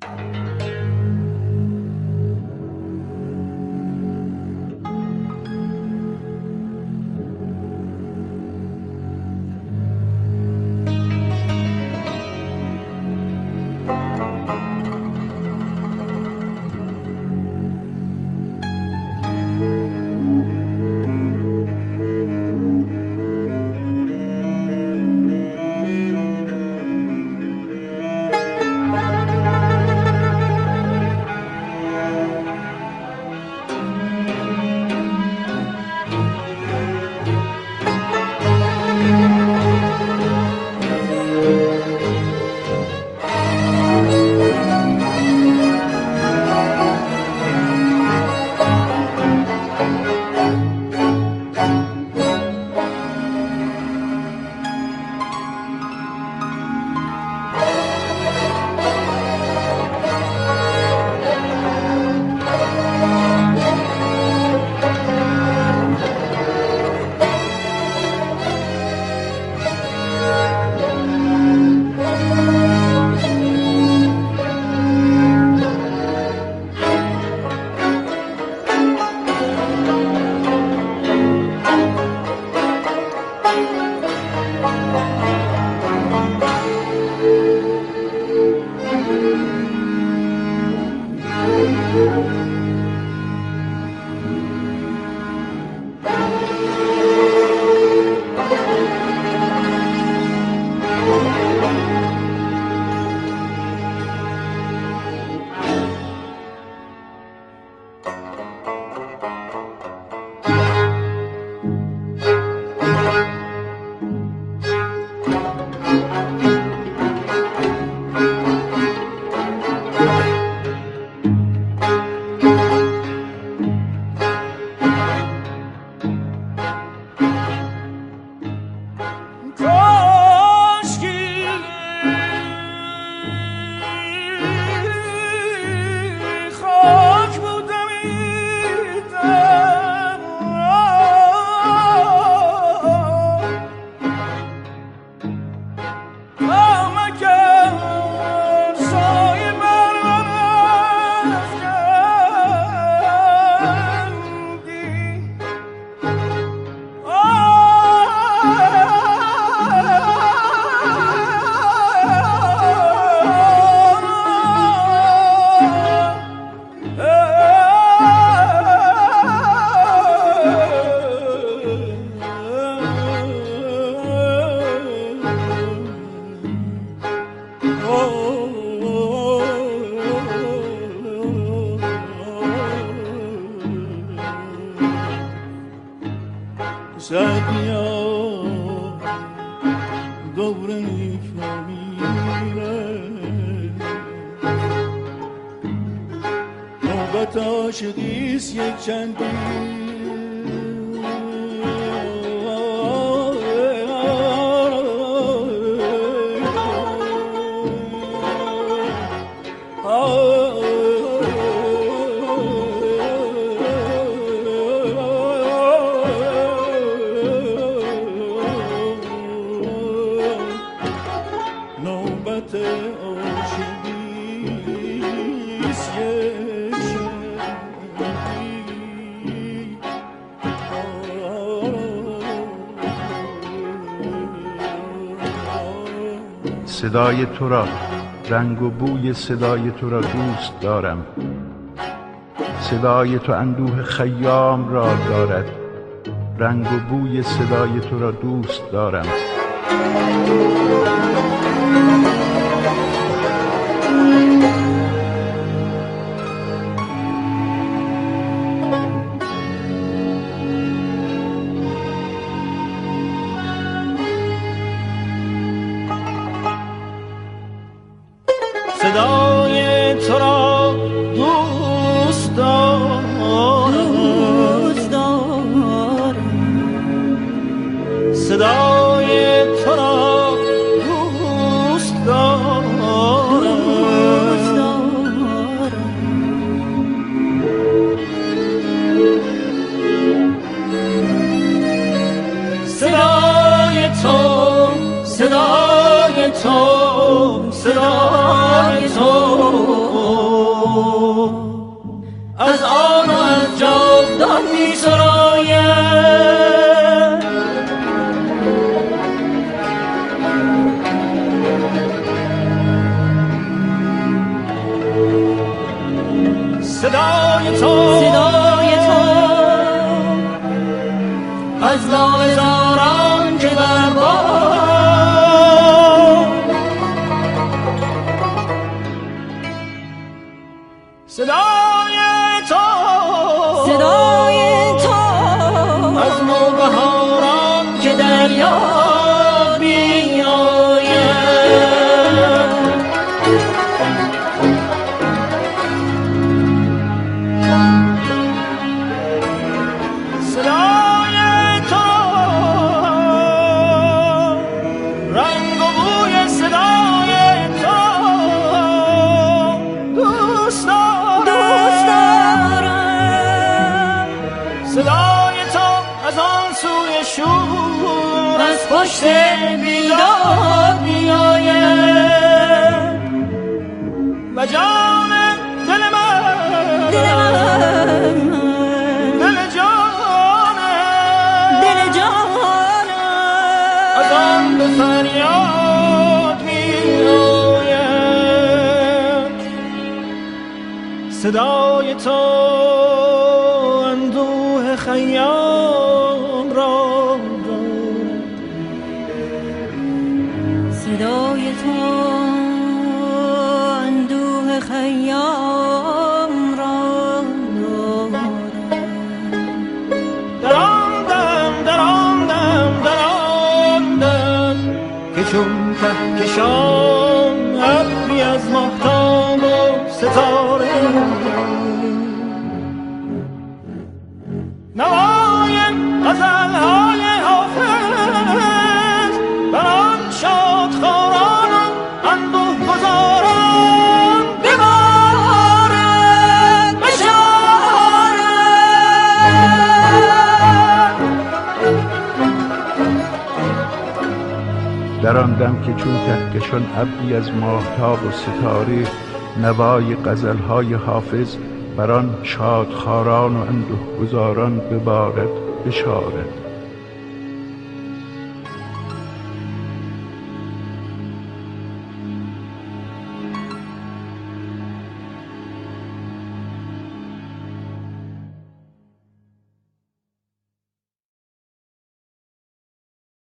عاشقیست یک چندی نوبت عاشقیست صدای تو را، رنگ و بوی صدای تو را دوست دارم. صدای تو اندوه خیام را دارد، رنگ و بوی صدای تو را دوست دارم. صدای تو را دوست دارم، صدای تو را دوست دارم، صدای تو، صدای تو، صدای تو می سراید. صدای تو از لاله زاران که در باد، صدای تو از نوبهاران که در یاد می آید. صدای تو رنگ و بوی صدای تو دوست دارم. صدای تو از آن سوی شور از پشت بیداد می آید و جان دل من دل جانم از آن به فریاد می آید. صدای تو اندوه خیام را دارد. صدای تو اندوه خیام را دارد. در آن دم که چون کهکشان ابری از ماهتاب و ستاره، نوای غزل‌های حافظ بر آن شادخواران و اندوه گذاران ببارد بشارد. در آن دم که چون کهکشان ابری از ماهتاب و ستاره، نوای غزلهای حافظ بر آن شادخواران و اندوهگذاران ببارد بشارد.